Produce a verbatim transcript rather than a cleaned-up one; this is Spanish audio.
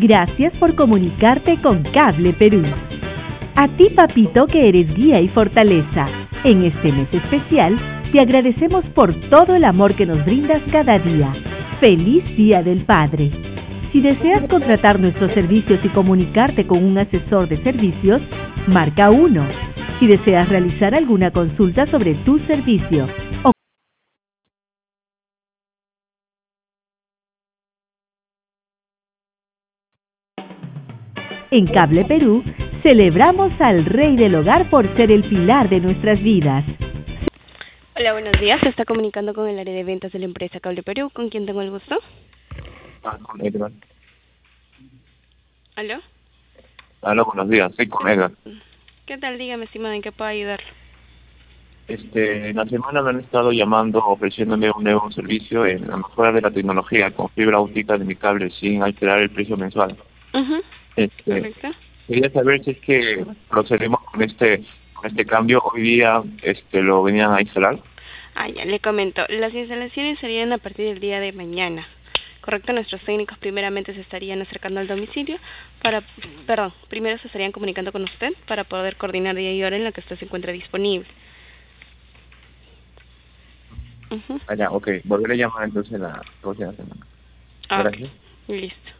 Gracias por comunicarte con Cable Perú. A ti, papito, que eres guía y fortaleza. En este mes especial, te agradecemos por todo el amor que nos brindas cada día. ¡Feliz Día del Padre! Si deseas contratar nuestros servicios y comunicarte con un asesor de servicios, marca uno. Si deseas realizar alguna consulta sobre tu servicio o en Cable Perú, celebramos al Rey del Hogar por ser el pilar de nuestras vidas. Hola, buenos días. Se está comunicando con el área de ventas de la empresa Cable Perú. ¿Con quién tengo el gusto? Ah, con Edgar. ¿Aló? Hola, buenos días. Sí, con Edgar. ¿Qué tal? Dígame, estimado, ¿en qué puedo ayudar? Este, en la semana me han estado llamando ofreciéndome un nuevo servicio en la mejora de la tecnología con fibra óptica de mi cable sin alterar el precio mensual. Uh-huh. Este, Correcto. quería saber si es que procedemos con este con este cambio. Hoy día este lo venían a instalar. Ah, ya, le comento. Las instalaciones serían a partir del día de mañana. Correcto, nuestros técnicos primeramente se estarían acercando al domicilio para, perdón, primero se estarían comunicando con usted para poder coordinar día y hora en la que usted se encuentre disponible. Uh-huh. Ah, ya, ok. Volveré a llamar entonces la próxima semana. Ah, Gracias. listo.